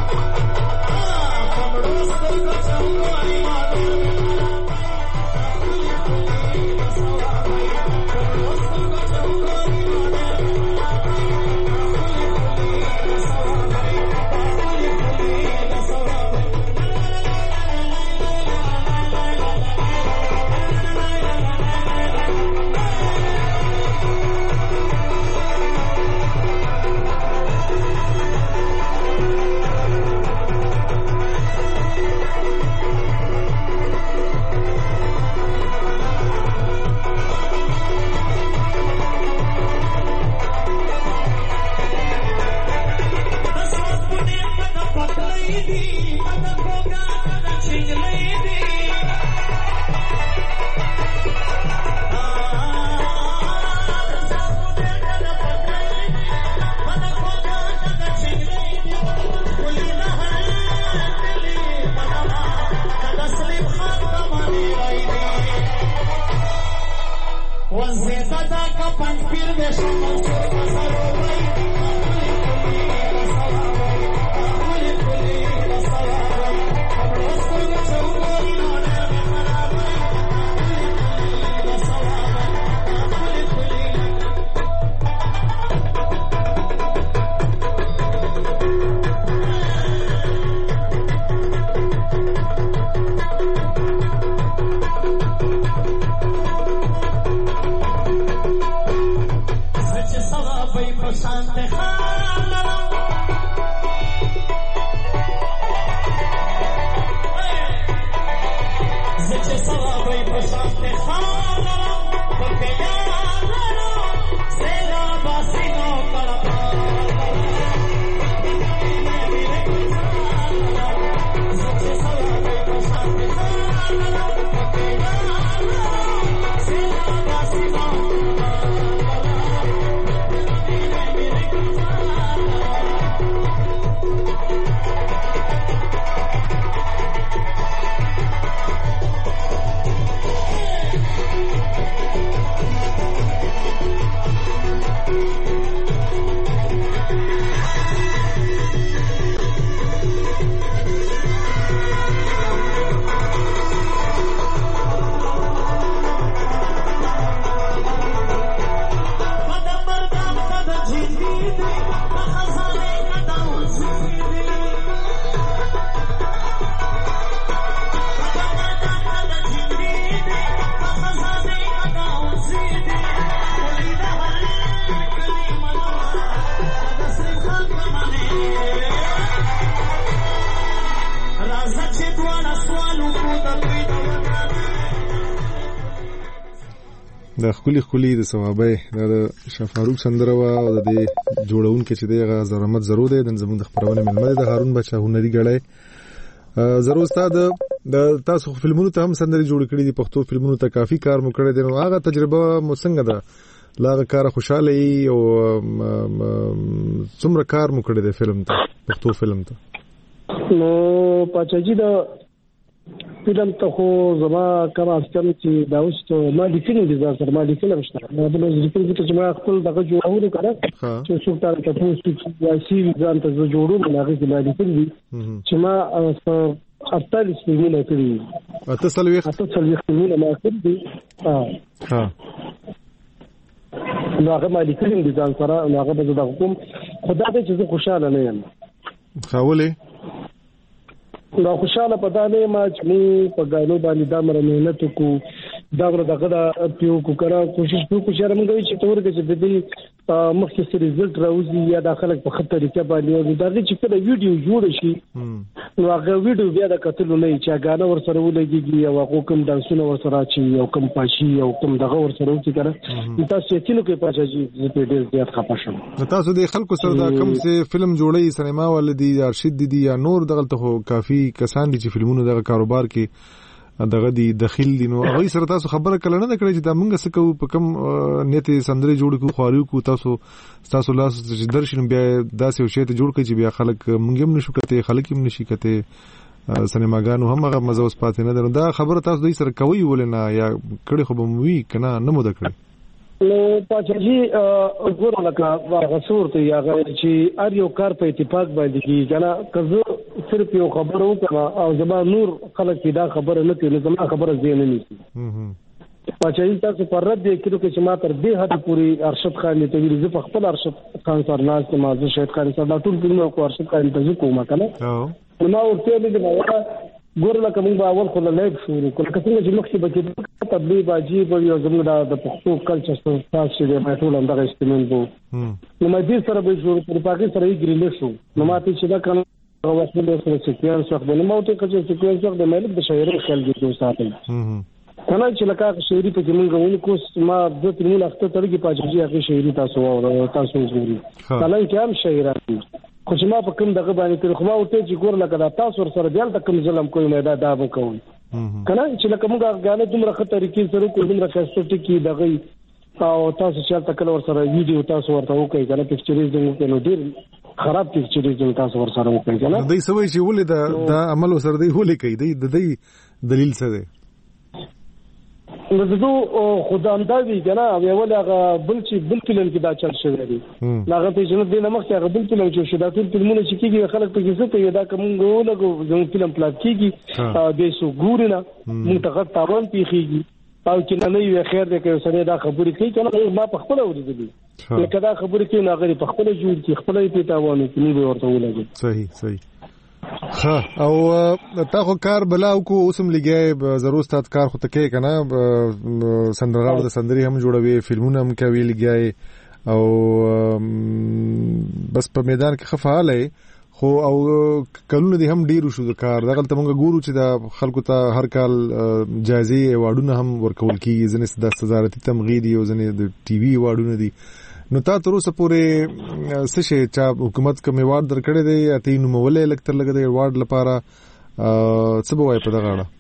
د خولي د ثوابه د شاه فاروق سندره وا او د جوړون کې چې دغه زرمت ضرور دی د زموږ د خبرونه ملمه د هارون بچا هنري غړی ضرور استاد د تاسو فلمونو ته هم سندري جوړ کړی دي پښتو فلمونو ته کافي کار مو کړی دی نو هغه تجربه مو څنګه ده لاغه کار خوشاله او څومره کار مو کړی دی فلم ته پښتو فلم ته نو پچاجي دا فلم ته خو زما کار استم چې دا اوس ما د فلم ډیزاین سره ما د فلم شته ما د فلم چې ما خپل دغه جوړول کړه چې څوک تا ته تاسو یا سی ځان ته جوړول نه غوښتل ما د فلم چې ما 48 فلمونه کړی 48 فلمونه ما کړی ها نو هغه ما د فلم ډیزاین سره هغه به د حکومت خدای دې چې خوشاله نه یم خاولې دا خوشاله پدانه ما چې په غاڼو باندې دا مر مهنت کو دا ور دغه د پیو کو کرا کوشش کو شرم غوي چې تور کې چې د مخکې سره ریزلټ راوځي یا د خلک په خطر طریقه باندې دا چې کله ویډیو جوړ شي نو هغه ویډیو بیا د کتلو نه چې غاڼه ور سره ولګي او هغه کوم ډانسونه ور سره چي او کوم پاشي او کوم دغه ور سره وتی کنه تاسو چې کینو کې پاشي چې په ډېر زیات خپه شم تاسو د خلکو سره دا کوم څه فلم جوړي سینما ولدي ارشد دي یا نور دغه ته کافي کسان دي چې فلمونو دغه کاروبار کې دغه دی داخل دي نو هغه سره تاسو خبره کله نه کړی چې دا موږ څه کوو په کوم نیت سندري جوړ کو خوارو کو تاسو لاس چې درشن بیا داسې شی ته جوړ کړي چې بیا خلک موږ هم نشو کته خلک هم نشي کته سینماګانو هم هغه مزه اوس پاتې نه ده دا خبره تاسو دوی سره کوي ولنه یا کړي خو به موي کنه نه مو دکړي نو پاچاجي وګورئ لکه هغه صورت یا چې ار یو کار په اتفاق باندې کیږي کنه کزه صرف یو خبر وکړه او زما نور خلک دا خبره نه کوي زما خبره زین نه نيسي پاچاجي تاسو پر رد کړو چې ما تر دې حد پوری ارشد خان ته ویل زه په خپل ارشد خان سره ناز ته مازه شهید خان سره ټول فلمو کو ارشد خان ته کومه کنه نو ورته دې نو ګور لکه موږ اول خو له لایب شروع کړو که څنګه چې مخکې بچي تبلیغ باجی په یو زموږ د پښتو کلچر تاسو چې په ټول همدغه استعمال وو نو مې دې سره به شروع کړو پاکي سره یې ګریل شو نو ماته چې دا کنه وخت له سره سکیان څخه د موته کې چې سکیان څخه د ملک د شاعر خل دي ساتل کنه چې لکه شاعري په موږ ونی کوس ما د ترمن اخته ترګي پاجي هغه شاعري تاسو تاسو زوري کله کې هم شاعران خو چې ما په کوم دغه باندې تر خو ما ورته چې ګور لکه تاسو سره دیال د کوم ظلم کوی مې دا وکوي کنه چې لکه موږ غاڼه دومره خطر طریقې سره کوم راکاستې کې دغه او تاسو چې تکل ور سره ویډیو تاسو ورته وکړئ کنه پکچریزم کنه ډیر خراب پکچریزم تاسو ور سره وکړئ کنه دوی سوي چې ولې دا عمل سره دی ولې کوي د دې دلیل څه دی نو زه خدای اندازي کنه او ول هغه بل فلم کې دا چل شوی دی هغه په جنت دی نمخ هغه بل فلم چې شدا ټول فلمونه چې کیږي خلک په کیسه ته دا کوم غوړو زموږ فلم پلاټ کیږي د سو ګورنه منتخب تاوان پیخيږي او چې نه یو خیر دې کې سره دا خبرې کوي کنه ما په خپل ورېدلې لکه دا خبرې کوي نه غري په خپل جوړ کې خپل په تاوان کې نه ورته ولګي صحیح ها او تا خو کار بلاو کو اوسم لګي ضرور ستات کار خو تکي کنه سندرغاړو د سندري هم جوړوي فلمونه هم کوي لګي او بس په میدان کې خفاله خو او کلونه دي هم ډیرو شو د کار دغه ته مونږ ګورو چې د خلکو ته هر کال جایزې ایوارډونه هم ورکول کیږي ځنه د وزارتي تمغیدي او ځنه د ټي وي ایوارډونه دي نو تا تر اوسه پورې څه شي چې حکومت کوم ایوارډ درکړی دی اته نو مولې لکتر لګي د ایوارډ لپاره څه به وای په دغه اړه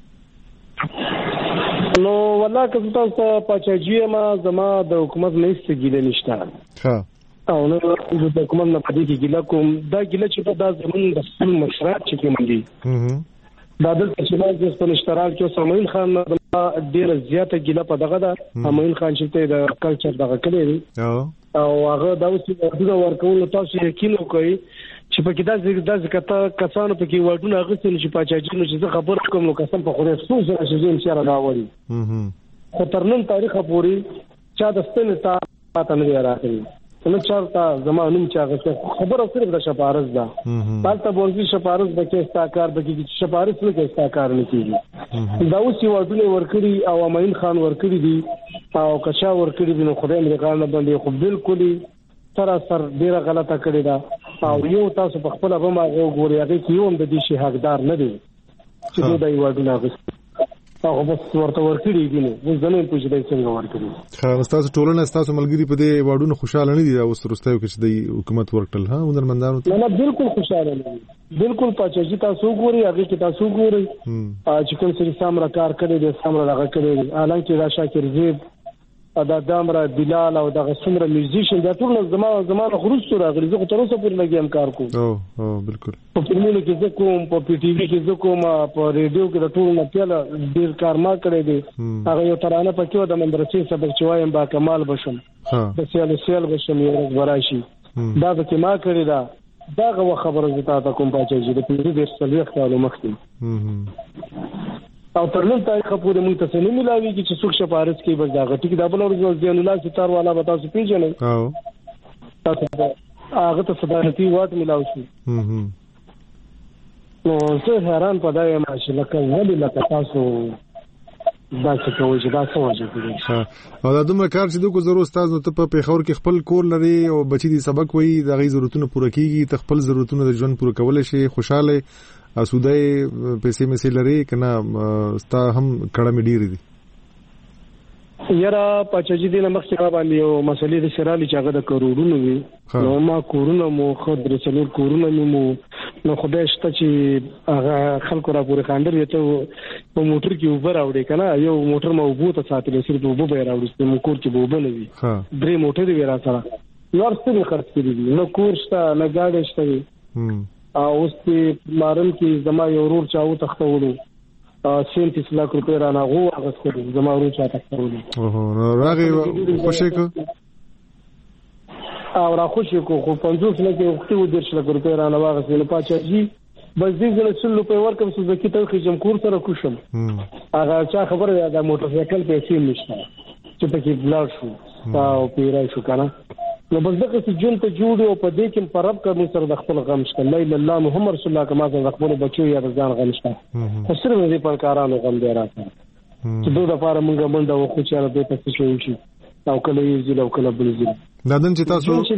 نو والله که تاسو پاچاجي ما زما د حکومت نه استګیل نشته ها او نو د حکومت نه پدې کې ګیلا کوم دا ګیلا چې په دا زمون د خپل مشرات چې کوم دي دا د تشمال د خپل اشتراک کې سامعین خان ډیر زیاته ګیلا په دغه دا سامعین خان چې د کلچر دغه کړی او هغه دا اوس د ورکول تاسو یقین وکړئ چې په کې دا کسانو په کې وډونه غوښتل چې پاچاجي نو چې خبر کوم نو قسم په خوده څو سره چې ان شاء الله راوړي خو تر نن تاریخ پورې چا د ستنه تا نه راغلی نو چارتا زمانوم چاغه خبره صرف د شپارس ده تاسو ورزي شپارس بکې استاکار بکې شپارس نه کې استاکار نه کیږي دا اوس یو ډول ورکړي او امین خان ورکړي دي او کشا ورکړي دي نو خدای امریکا نه باندې خو بالکل سراسر ډیره غلطه کړې ده او یو تاسو په خپل به ما وګورئ هغه کې یو د دې شي حقدار نه دی چې دوی وایي غوښتي هغه بس ورته ورکړي دي نو ځنه په دې څنګه ورکړي خا تاسو ټولنه تاسو ملګری په دې وادونو خوشاله نه دي او سترستایو کې چې د حکومت ورکړل ها هنرمندانو نه بالکل خوشاله نه بالکل پاچاجي تاسو ګوري هغه کې تاسو ګوري چې کوم څه سامره کار کړی دي سامره لغه کړی حالانکه دا شاکر زیب دا دامره بلال او دغه څومره میوزیشن دا ټول زمانه خروج سره غري زه تر اوسه پورې لګیم کار کوم او بالکل په فلمونو کې زه کوم په پی ټي وی کې زه کوم په ریډیو کې د ټول نه پیاله ډیر کار ما کړی دی هغه یو ترانه پکې و د مدرسې سبق چوایم با کمال بشم د سیال بشم یو ورځ وراشي دا به ما کړی دا خبره زتا ته کوم پاچاجي د پیری د سلوخ کالو مخکې او تر نن تاریخ پورې موږ ته نه ملاويږي چې څوک شپارس کې بس دا غټي دا بل ورځ ځین الله ستار والا به تاسو پیژنئ تاسو هغه ته صدارتي واټ ملاوي شي نو زه حیران پدای ما چې لکه ولې لکه تاسو دا څه کوي چې دا څه وجه کوي. او دا دومره کار چې دوی ضرورت تاسو ته په پیښور کې خپل کور لري او بچی دي سبق وایي د غي ضرورتونو پوره کیږي ته خپل ضرورتونو د ژوند پوره کول شي خوشاله اسوده پیسې مې لري کنه ستا هم کړه مې ډیر دي. یاره پچاجي دي نه مخکې باندې یو مسلې د شرالي چې هغه د کروڑونو وي نو ما کورونه مو خود رسول کورونه مو نو خدای شته چې هغه خلکو را پورې خاندر وته په موټر کې اوبر راوړي کنه یو موټر مو وبو ته ساتل صرف وبو به راوړي مو کور کې وبو نه وي درې موټر وی را سره نور څه خرڅ کړی دي نو کور شته نه گاډي شته او اوس په مارن کې زما یو ورور چاو تختولو 37 लाख रुपए राना वो आगत को जमा रू चाहता करोली ओहो रागे खुशी को और खुशी को 50 लाख के 30 लाख रुपए राना वागत ने पाचजी बस دې ځل سل په ورکم سو زکی ته خجم کور سره کوشم هغه چا خبره دا موټر سایکل پیسې نشته چې پکې بلاډ شو او پیرای شو کنه نو بس دغه چې جون ته جوړ او په دې کې پرب کوم سره د خپل غم شته لا اله الله محمد رسول الله کما د خپل بچو یا ځان غم شته خسر دې پر کارانو غم دی راځي چې دوی د لپاره مونږ باندې وخت چې را دې پاتې شوی او کله یې زیل او کله بل زیل دادن چې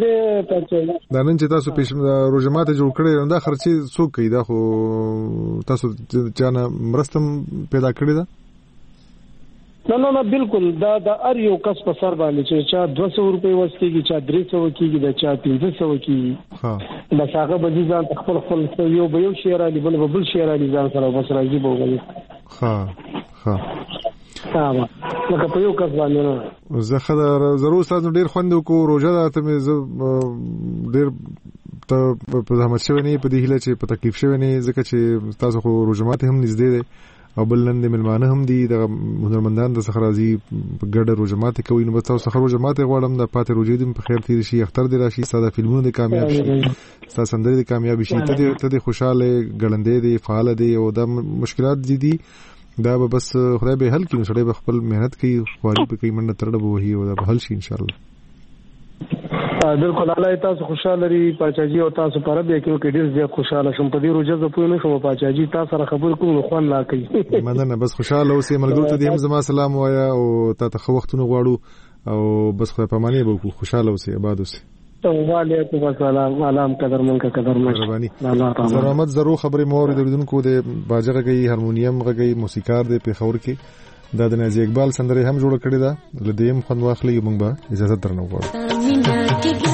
تاسو پېښ روزمات جوړ کړی دا خرچي څوک کوي دا خو تاسو چانه مرستم پیدا کړی دا نه بالکل دا ار یو کس په سر باندې چې چا 200 روپے وستېږي چا 300 کېږي دا چا 300 کېږي دا څنګه به ځان خپل یو به یو شعر علی بل شعر علی ځان سره بس راځي بوغلی لکه په یو کس باندې نه زه خدای ضرور تاسو ډیر خوند کو روزه ده ته ډیر ته په زحمت شوی نه په دې هله چې په تکلیف شوی نه ځکه چې تاسو خو روزمات هم نږدې دي او بل نن د ملمانه هم دي د هنرمندان د سخرازي په ګډه روزمات کوي نو تاسو سخر روزمات غواړم د پاتې روزې دې په خیر تیر شي اختر دې راشي ساده فلمونه دې کامیاب شي ساده سندرې دې کامیاب شي ته دې خوشاله ګړندې دې فعال دې او د مشکلات دي دا به بس خدای به حل کړي سړی به خپل مهنت کوي خواري په کوي مننه ترډه به وਹੀ او دا به حل شي ان شاء الله. بالکل الله تاسو خوشاله لري پاچاجي او تاسو پر به کې ډیر زیات خوشاله شم په دې روزه ز پوه نه شم پاچاجي تاسو سره خبر کوم خوان لا کوي مننه بس خوشاله اوسې ملګرو ته دې هم زما سلام وایا او تاسو خو وختونه غواړو او بس خدای په معنی به خوشاله اوسې آباد اوسې وعلیکم السلام علام قدر من کا قدر مهرباني زرامت ضرور خبرې مور دردونکو د باجغه کوي هارمونیم غږی موسیقار د پیښور کې دا د نازي اقبال سندره هم جوړ کړی دا لدیم خوند واخلي موږ به اجازه درنو غواړو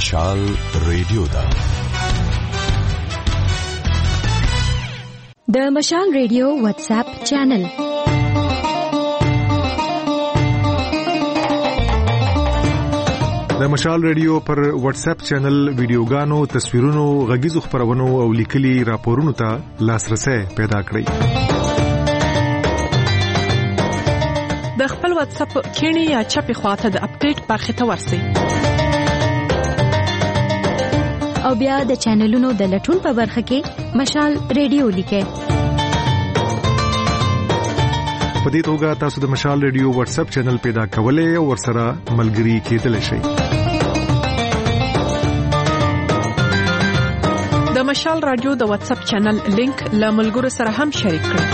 مشال ریډیو دا د مشال ریډیو واتس اپ چینل. د مشال ریډیو پر واتس اپ چینل ویډیوګانو، تصویرونو، غږیزو خبرونو او لیکلي راپورونو ته لاسرسي پیدا کړئ. د خپل واتس اپ کینی یا چپی خواته د اپډیټ برخه ته ورسئ او بیا د چینلونو د لټون په برخه کې مشال ریډیو لیکئ. په دې توګه تاسو د مشال ریډیو واتس اپ چینل پیدا کولای او ورسره ملګري کېدلی شئ. د مشال رادیو د واتس اپ چینل لینک له ملګرو سره هم شریک کړئ.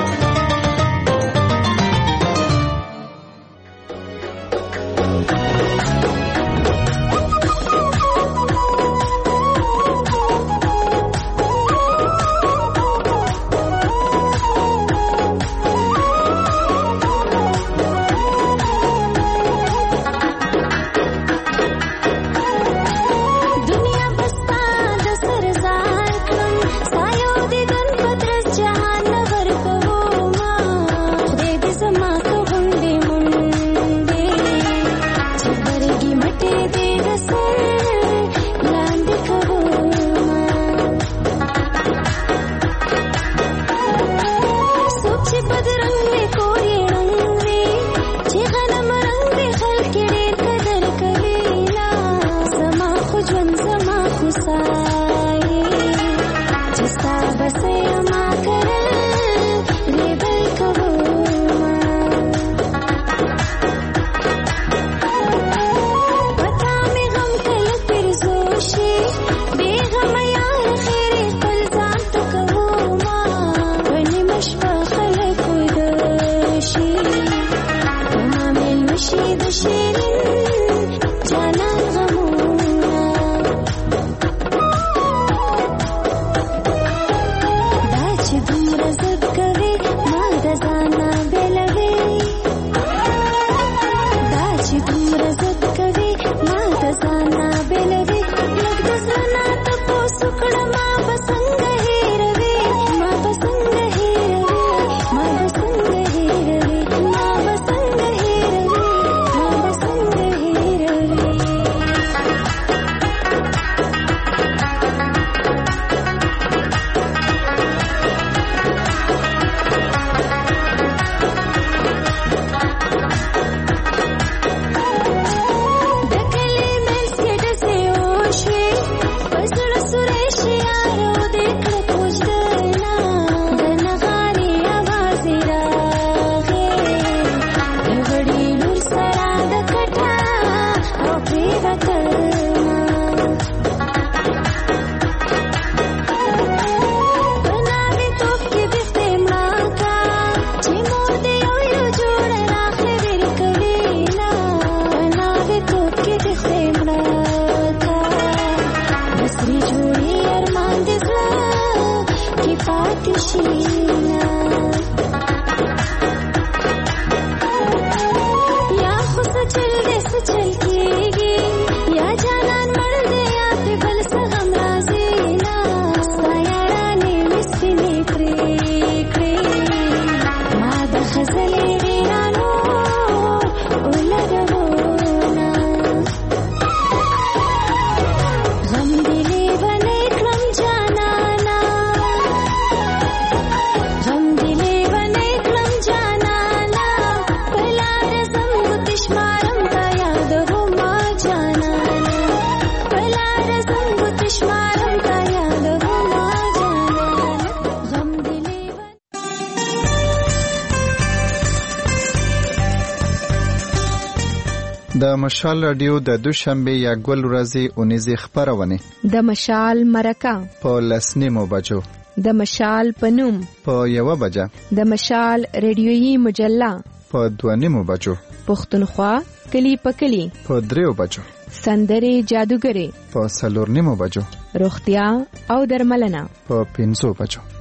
د مشال رادیو د دوشنبه یکول ورځې اونیزه خبرونه د مشال مرکه په لسنیمو بجو د مشال پنوم په 1 بجه د مشال ریډیویي مجله په 2 بجو پښتونخوا کلی په کلی په 3 بجو سندري جادوګری په 4 بجو روغتیا او درملنه په 5 بجو